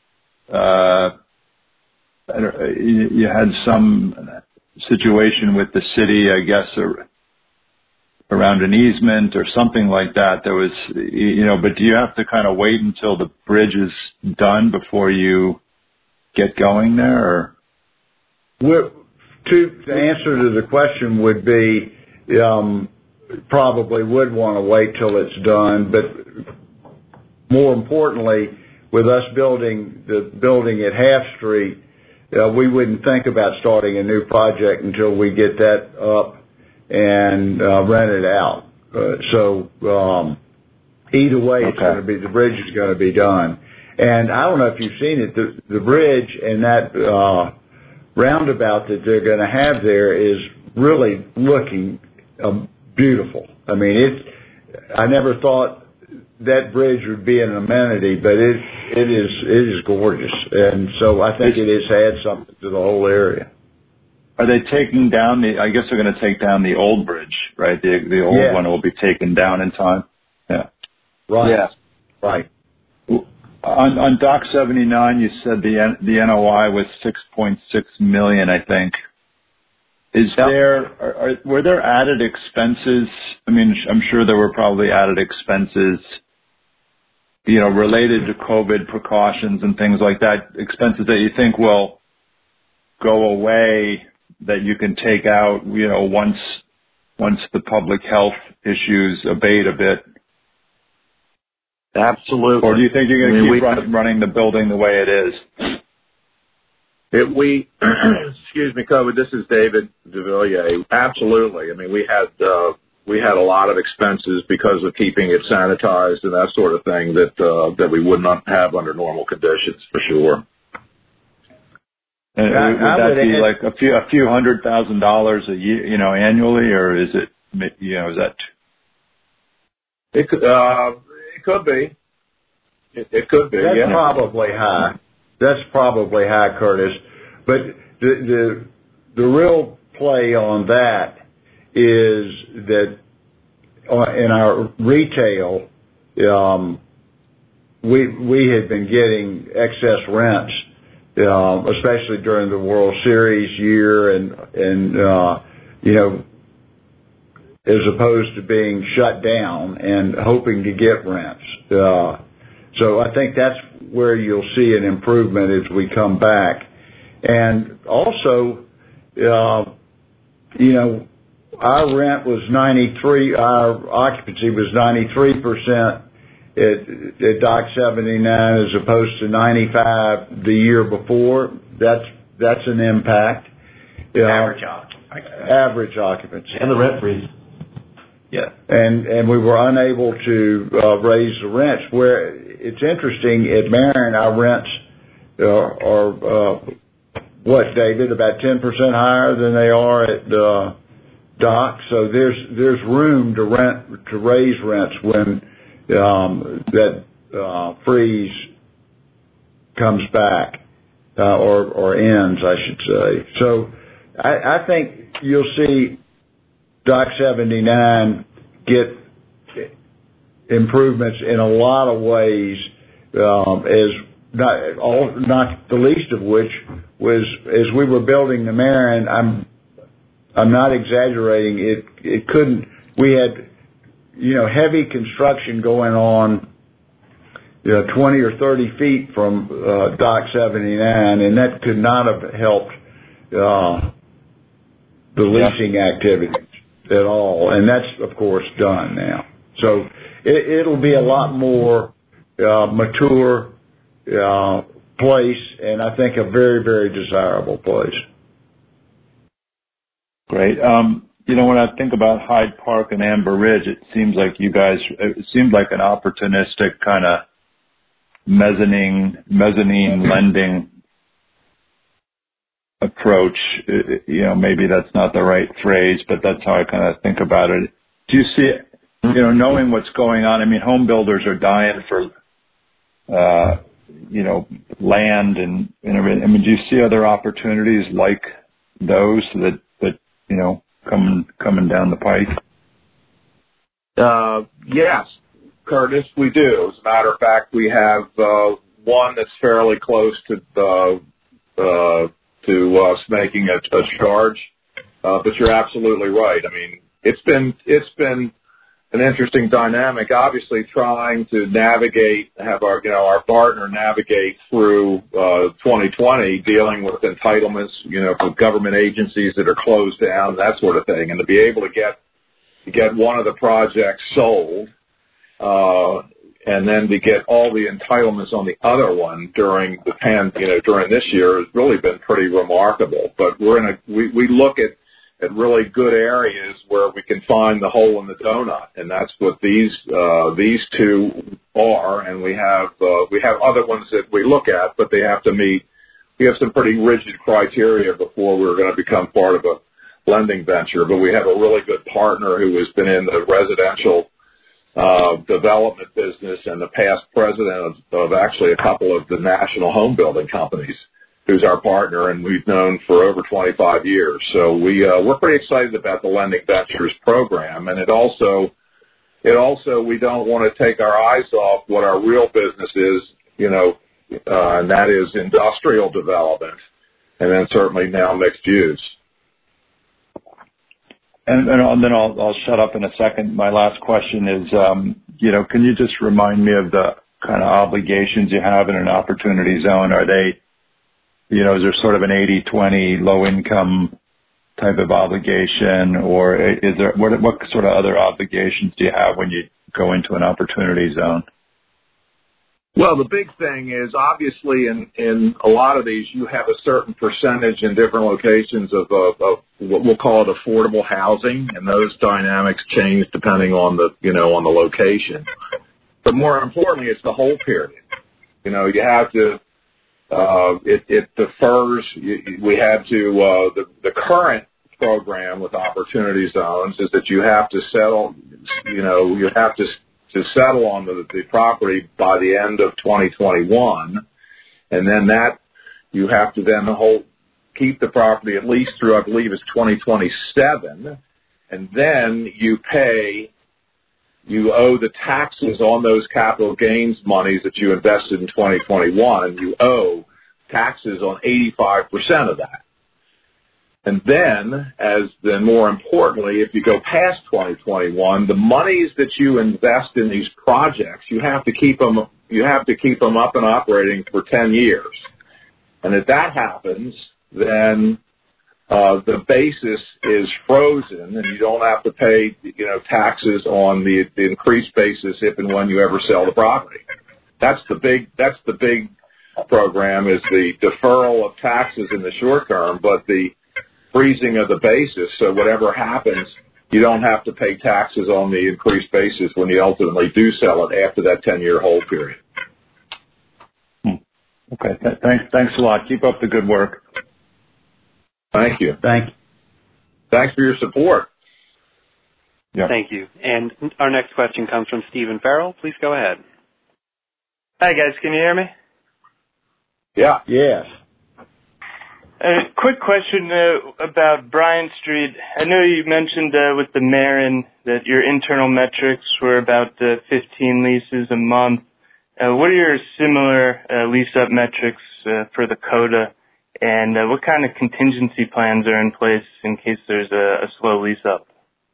uh, I don't, you, you had some situation with the city, I guess, or around an easement or something like that. There was, you know, but do you have to kind of wait until the bridge is done before you get going there? Or? We're, to, the answer to the question would be um, probably would want to wait till it's done, but more importantly, with us building the building at Half Street, uh, we wouldn't think about starting a new project until we get that up and uh, rent it out. Uh, so um, either way, okay. It's going to be the bridge is going to be done. And I don't know if you've seen it. The, the bridge and that uh, roundabout that they're going to have there is really looking um, beautiful. I mean, it's. I never thought that bridge would be an amenity, but it it is it is gorgeous, and so I think it has had something to the whole area. Are they taking down the, I guess they're going to take down the old bridge, right? The the old yeah. one will be taken down in time. Yeah. Right. Yeah. Right. On, on Dock seventy-nine, you said the the N O I was six point six million, I think. Is yep. there, are, are, were there added expenses? I mean, I'm sure there were probably added expenses you know, related to COVID precautions and things like that, expenses that you think will go away that you can take out, you know, once once the public health issues abate a bit? Absolutely. Or do you think you're going to I mean, keep we, run, running the building the way it is? It, we, excuse me, COVID. This is David deVilliers. Absolutely. I mean, we had uh, we had a lot of expenses because of keeping it sanitized and that sort of thing that uh, that we would not have under normal conditions, for sure. And I, would I that would be add, like a few a few hundred thousand dollars a year, you know, annually, or is it, you know, is that? It could uh, it could be. It, it could be. That's yeah. probably high. That's probably high, Curtis. But the the the real play on that is that in our retail, um, we we had been getting excess rents, um, especially during the World Series year, and and uh, you know, as opposed to being shut down and hoping to get rents. Uh, so I think that's where you'll see an improvement as we come back. And also, uh, you know, our rent was ninety-three, our occupancy was ninety-three percent at, at Dock seventy-nine as opposed to ninety-five the year before. That's, that's an impact. Average occupancy. Average occupancy. And the rent freeze. Yeah. And, and we were unable to uh, raise the rents. Where it's interesting, at Marion, our rents are, are uh, what, David, about ten percent higher than they are at uh, Dock. So there's there's room to rent to raise rents when um, that uh, freeze comes back uh, or or ends, I should say. So I, I think you'll see Dock seventy-nine get improvements in a lot of ways, um, as not all, not the least of which was as we were building the Marion. I'm I'm not exaggerating. It it couldn't. We had, you know, heavy construction going on, you know, twenty or thirty feet from uh, Dock seventy-nine, and that could not have helped uh, the leasing yeah. activities at all. And that's, of course, done now. So it, it'll be a lot more uh, mature uh, place, and I think a very, very desirable place. Great. Um, you know, when I think about Hyde Park and Amber Ridge, it seems like you guys, it seemed like an opportunistic kind of mezzanine, mezzanine lending approach. You know, maybe that's not the right phrase, but that's how I kind of think about it. Do you see it, you know, knowing what's going on? I mean, home builders are dying for, uh, you know, land and, and everything. I mean, do you see other opportunities like those that, that, you know, coming, coming down the pike? Uh, yes, Curtis, we do. As a matter of fact, we have, uh, one that's fairly close to, uh, uh, to us making a, a charge. Uh, but you're absolutely right. I mean, it's been, it's been an interesting dynamic, obviously trying to navigate, have our, you know, our partner navigate through, uh, twenty twenty, dealing with entitlements, you know, for government agencies that are closed down, that sort of thing. And to be able to get, to get one of the projects sold, uh, and then to get all the entitlements on the other one during the pan, you know, during this year has really been pretty remarkable. But we're in a, we, we look at, at really good areas where we can find the hole in the donut, and that's what these, uh, these two are. And we have, uh, we have other ones that we look at, but they have to meet, we have some pretty rigid criteria before we're going to become part of a lending venture. But we have a really good partner who has been in the residential Uh, development business and the past president of, of actually a couple of the national home building companies, who's our partner, and we've known for over twenty-five years. So we, uh, we're pretty excited about the Lending Ventures program. And it also, it also, we don't want to take our eyes off what our real business is, you know, uh, and that is industrial development, and then certainly now mixed use. And, and then I'll, I'll shut up in a second. My last question is, um, you know, can you just remind me of the kind of obligations you have in an opportunity zone? Are they, you know, is there sort of an eighty twenty low income type of obligation, or is there, what, what sort of other obligations do you have when you go into an opportunity zone? Well, the big thing is obviously in, in a lot of these, you have a certain percentage in different locations of, of, of what we'll call it affordable housing, and those dynamics change depending on the, you know, on the location. But more importantly, it's the hold period. You know, you have to, uh, it, it defers, we have to, uh, the, the current program with opportunity zones is that you have to settle, you know, you have to to settle on the, the property by the end of twenty twenty-one, and then that you have to then hold, keep the property at least through, I believe, it's twenty twenty-seven, and then you pay, you owe the taxes on those capital gains monies that you invested in twenty twenty-one, and you owe taxes on eighty-five percent of that. And then, as then more importantly, if you go past twenty twenty-one, the monies that you invest in these projects, you have to keep them, you have to keep them up and operating for ten years. And if that happens, then uh, the basis is frozen, and you don't have to pay, you know, taxes on the, the increased basis if and when you ever sell the property. That's the big, that's the big program, is the deferral of taxes in the short term, but the freezing of the basis, so whatever happens, you don't have to pay taxes on the increased basis when you ultimately do sell it after that ten-year hold period. Hmm. Okay, Th- thanks, thanks a lot. Keep up the good work. Thank you. Thank you. Thanks for your support. Yeah. Thank you. And our next question comes from Stephen Farrell. Please go ahead. Hi, guys. Can you hear me? Yeah. Yes. A quick question uh, about Bryant Street. I know you mentioned uh, with the Marin that your internal metrics were about uh, fifteen leases a month. Uh, what are your similar uh, lease-up metrics uh, for the Coda, and uh, what kind of contingency plans are in place in case there's a, a slow lease-up?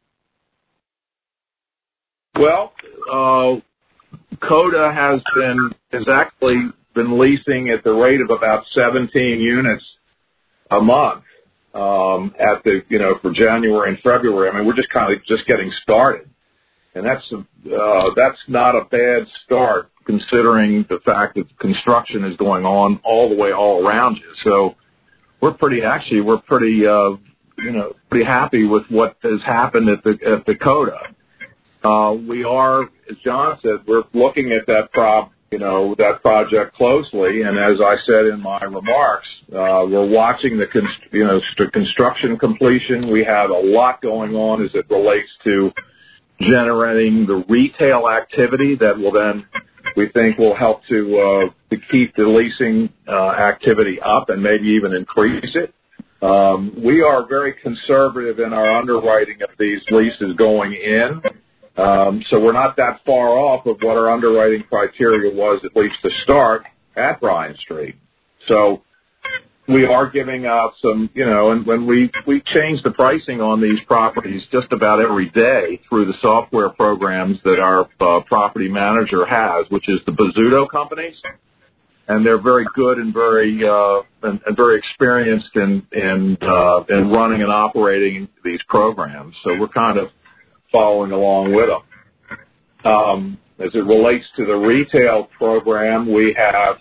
Well, uh, Coda has been has actually been leasing at the rate of about seventeen units a month um, at the, you know, for January and February. I mean, we're just kind of just getting started, and that's uh, that's not a bad start considering the fact that construction is going on all the way all around you. So we're pretty actually we're pretty uh, you know pretty happy with what has happened at the at the Coda. Uh, we are, as John said, we're looking at that prop. You know, that project closely, and as I said in my remarks, uh, we're watching the, const- you know, st- construction completion. We have a lot going on as it relates to generating the retail activity that will then, we think, will help to uh, to keep the leasing uh, activity up and maybe even increase it. Um, we are very conservative in our underwriting of these leases going in. Um, so we're not that far off of what our underwriting criteria was, at least to start, at Bryant Street. So we are giving out some, you know, and when we, we change the pricing on these properties just about every day through the software programs that our uh, property manager has, which is the Bozzuto companies. And they're very good and very uh, and, and very experienced in in, uh, in running and operating these programs. So we're kind of following along with them. Um, as it relates to the retail program, we have,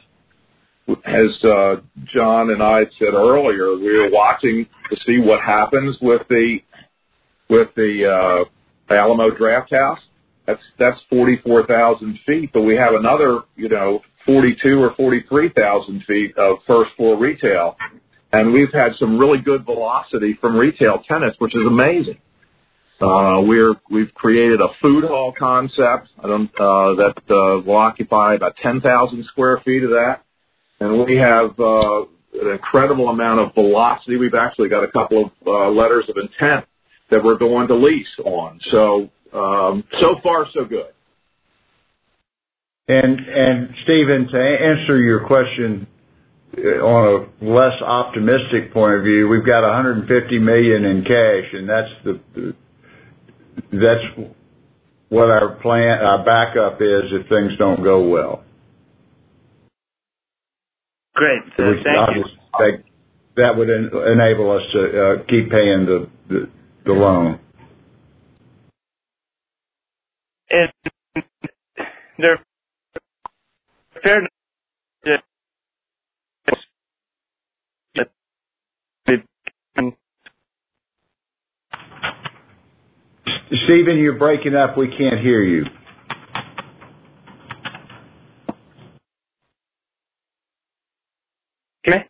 as uh, John and I had said earlier, we are watching to see what happens with the with the uh, Alamo Draft House. That's that's forty-four thousand feet, but we have another, you know, forty-two or forty-three thousand feet of first floor retail, and we've had some really good velocity from retail tenants, which is amazing. Uh, we're, we've created a food hall concept I don't, uh, that uh, will occupy about ten thousand square feet of that. And we have uh, an incredible amount of velocity. We've actually got a couple of uh, letters of intent that we're going to lease on. So, um, so far, so good. And, and Stephen, to answer your question on a less optimistic point of view, we've got one hundred fifty million dollars in cash, and that's the, the that's what our plan, our backup is if things don't go well. Great. So Which thank you. that, that would en- enable us to uh, keep paying the, the, the loan. And there fair Stephen, you're breaking up. We can't hear you. Okay.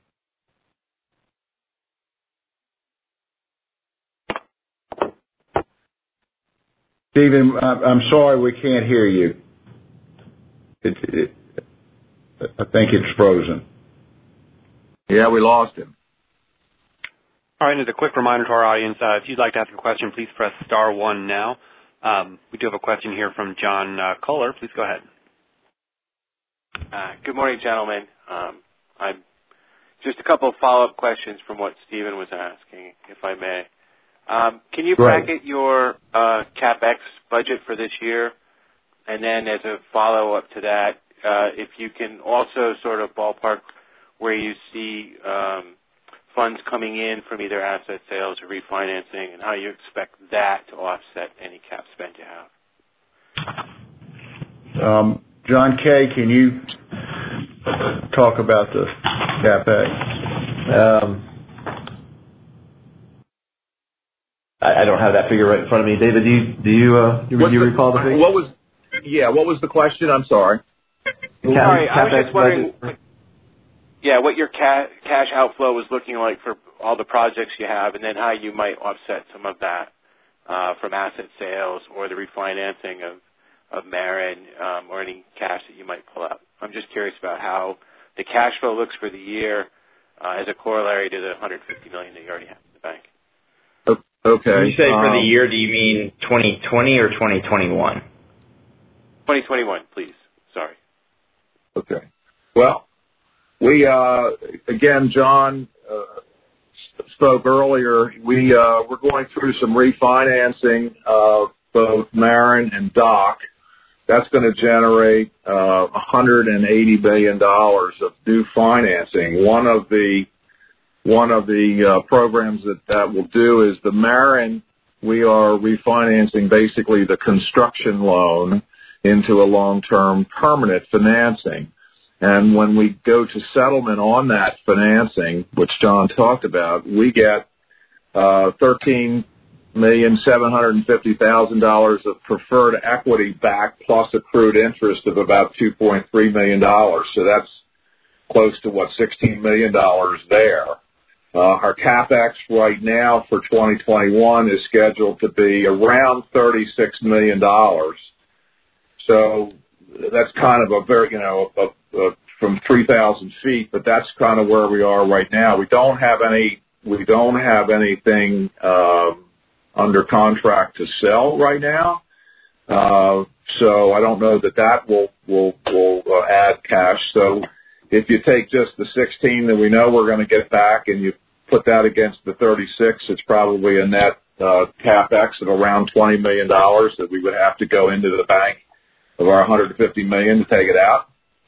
Stephen, I'm sorry, we can't hear you. It, it, I think it's frozen. Yeah, we lost him. All right, and as a quick reminder to our audience, uh, if you'd like to ask a question, please press star one now. Um, we do have a question here from John uh, Kohler. Please go ahead. Uh, good morning, gentlemen. Um, I'm just a couple of follow-up questions from what Stephen was asking, if I may. Um, can you Right. bracket your uh, CapEx budget for this year? And then as a follow-up to that, uh, if you can also sort of ballpark where you see um, funds coming in from either asset sales or refinancing and how you expect that to offset any cap spend you have. Um, John Kay, can you talk about the CapEx? Um, I, I don't have that figure right in front of me. David, do you do you uh, do you, you the, recall the figure? What was? Yeah, what was the question? I'm sorry. Sorry, I was CapEx just wondering. budget. Yeah, what your ca- cash outflow was looking like for all the projects you have, and then how you might offset some of that uh, from asset sales or the refinancing of of Marin um, or any cash that you might pull out. I'm just curious about how the cash flow looks for the year uh, as a corollary to the one hundred fifty million dollars that you already have in the bank. Okay. When you say for um, the year, do you mean twenty twenty or twenty twenty-one? twenty twenty-one, please. Sorry. Okay. Well, we uh, again, John uh, spoke earlier. We uh, we're going through some refinancing of both Marin and Dock. That's going to generate uh, one hundred eighty billion dollars of new financing. One of the one of the uh, programs that that will do is the Marin. We are refinancing basically the construction loan into a long-term permanent financing. And when we go to settlement on that financing, which John talked about, we get uh, thirteen million seven hundred fifty thousand dollars of preferred equity back plus accrued interest of about two point three million dollars. So that's close to, what, sixteen million dollars there. Uh, our CapEx right now for twenty twenty-one is scheduled to be around thirty-six million dollars. So that's kind of a very, you know, a, a, from three thousand feet, but that's kind of where we are right now. We don't have any, we don't have anything um, under contract to sell right now. Uh, so I don't know that that will will will uh, add cash. So if you take just the sixteen that we know we're going to get back, and you put that against the thirty-six, it's probably a net uh, CapEx of around twenty million dollars that we would have to go into the bank of our one hundred fifty million dollars to take it out.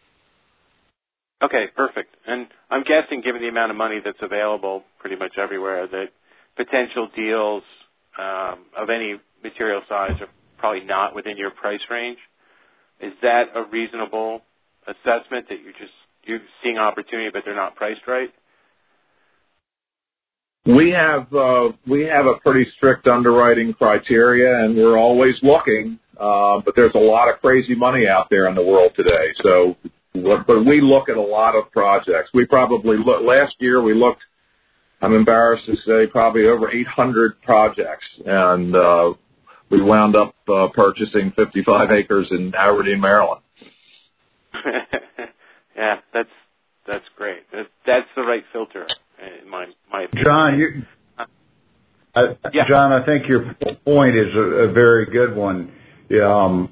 Okay, perfect. And I'm guessing, given the amount of money that's available pretty much everywhere, that potential deals um, of any material size are probably not within your price range. Is that a reasonable assessment, that you're just you're seeing opportunity but they're not priced right? We have uh, we have a pretty strict underwriting criteria, and we're always looking. Uh, but there's a lot of crazy money out there in the world today. So, but we look at a lot of projects. We probably look, last year we looked, I'm embarrassed to say, probably over eight hundred projects, and uh, we wound up uh, purchasing fifty-five acres in Aberdeen, Maryland. Yeah, that's that's great. That's, that's the right filter, in my my opinion. John, you, I, yeah. John, I think your point is a, a very good one. Um,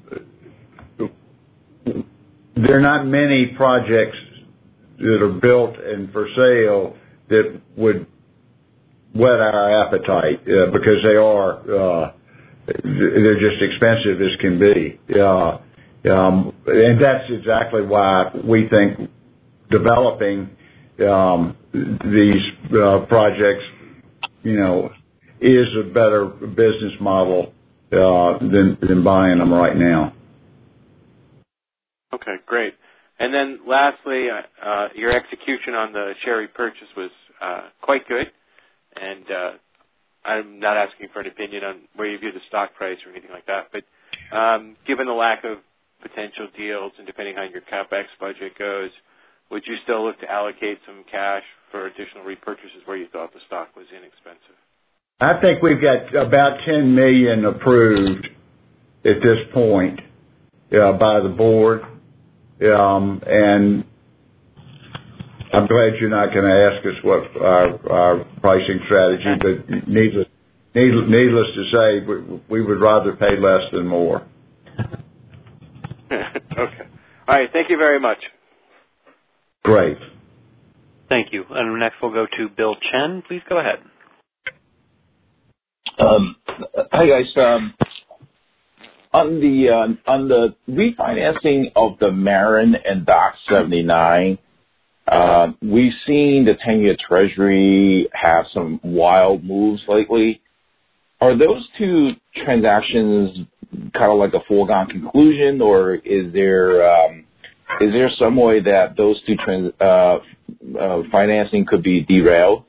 there are not many projects that are built and for sale that would whet our appetite uh, because they are uh, they're just expensive as can be. Uh, um, and that's exactly why we think developing um, these uh, projects, you know, is a better business model uh, than, than buying them right now. Okay, great. And then lastly, uh, uh, your execution on the share repurchase was uh, quite good. And uh, I'm not asking for an opinion on where you view the stock price or anything like that, but um, given the lack of potential deals and depending on your CapEx budget goes, would you still look to allocate some cash for additional repurchases where you thought the stock was inexpensive? I think we've got about ten million dollars approved at this point uh, by the board, um, and I'm glad you're not going to ask us what our, our pricing strategy, but needless, needless, needless to say, we, we would rather pay less than more. Okay. All right. Thank you very much. Great. Thank you. And next we'll go to Bill Chen. Please go ahead. Um, hi guys. Um, on the uh, on the refinancing of the Marin and Dock seventy-nine, uh, we've seen the ten-year Treasury have some wild moves lately. Are those two transactions kind of like a foregone conclusion, or is there um, is there some way that those two trans, uh, uh, financing could be derailed?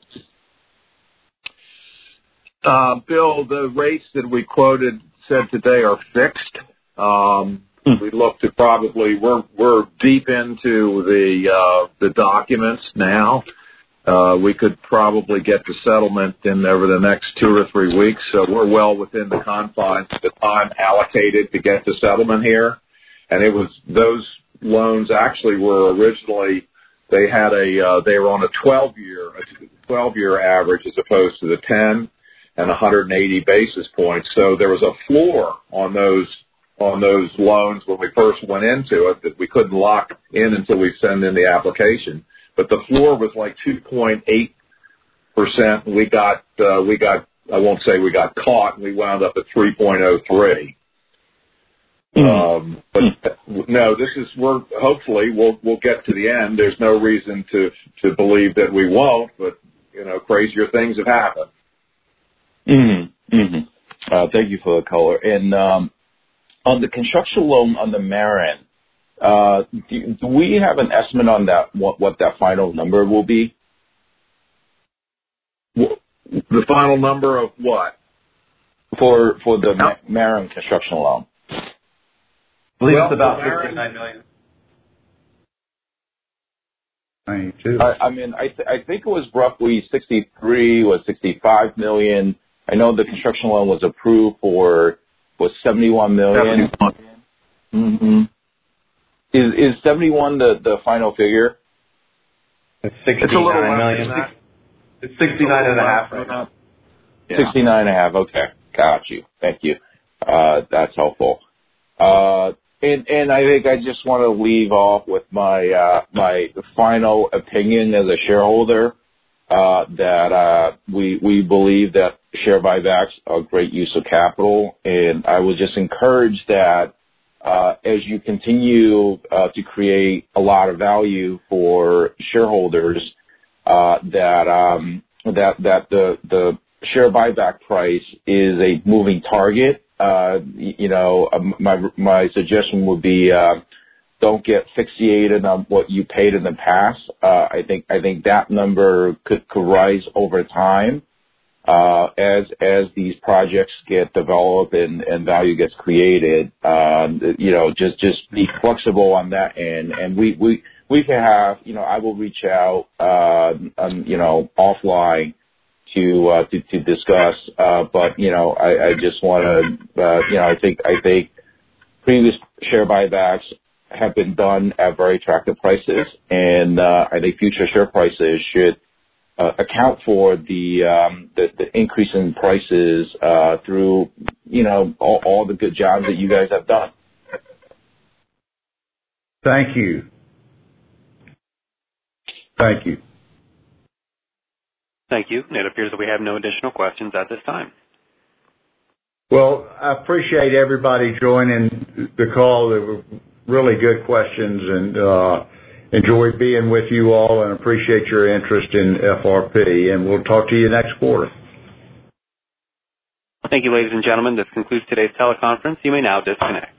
Uh, Bill, the rates that we quoted said today are fixed. Um, mm. We look to probably we're we're deep into the uh, the documents now. Uh, we could probably get the settlement in over the next two or three weeks, so we're well within the confines of the time allocated to get the settlement here. And it was those loans actually were originally they had a uh, they were on a twelve year a twelve year average as opposed to the ten. And one hundred eighty basis points. So there was a floor on those on those loans when we first went into it that we couldn't lock in until we send in the application. But the floor was like two point eight percent. We got uh, we got I won't say we got caught. We wound up at three point oh three. Um, but no, this is we're hopefully we'll we'll get to the end. There's no reason to to believe that we won't. But you know, crazier things have happened. Mm-hmm. Mm-hmm. Uh, thank you for the color. And um, on the construction loan on the Marin, uh, do, do we have an estimate on that? What, what that final number will be? The final number of what? For for the Ma- Marin construction loan. I believe well, it's about Marin, sixty-nine million. ninety-two. I, I mean, I th- I think it was roughly sixty-three or sixty-five million. I know the construction loan was approved for was seventy-one million. seventy-one. Mm-hmm. Is is seventy-one the, the final figure? It's sixty-nine million. It's sixty-nine and a half right now. Yeah. sixty-nine and a half. Okay, got you. Thank you. Uh, that's helpful. Uh, and and I think I just want to leave off with my uh, my final opinion as a shareholder. Uh, that uh, we we believe that share buybacks are a great use of capital, and I would just encourage that uh, as you continue uh, to create a lot of value for shareholders, uh, that um, that that the the share buyback price is a moving target. Uh, you know, my my suggestion would be. Uh, Don't get fixated on what you paid in the past. Uh, I think I think that number could, could rise over time uh, as as these projects get developed and, and value gets created. Um, you know, just just be flexible on that end, and we we we can have. You know, I will reach out. Uh, um, you know, offline to uh, to, to discuss. Uh, but you know, I, I just want to. Uh, you know, I think I think previous share buybacks have been done at very attractive prices, and uh, I think future share prices should uh, account for the, um, the the increase in prices uh, through you know all, all the good jobs that you guys have done. Thank you. Thank you. Thank you. It appears that we have no additional questions at this time. Well, I appreciate everybody joining the call. There were really good questions, and uh, enjoyed being with you all and appreciate your interest in F R P. And we'll talk to you next quarter. Thank you, ladies and gentlemen. This concludes today's teleconference. You may now disconnect.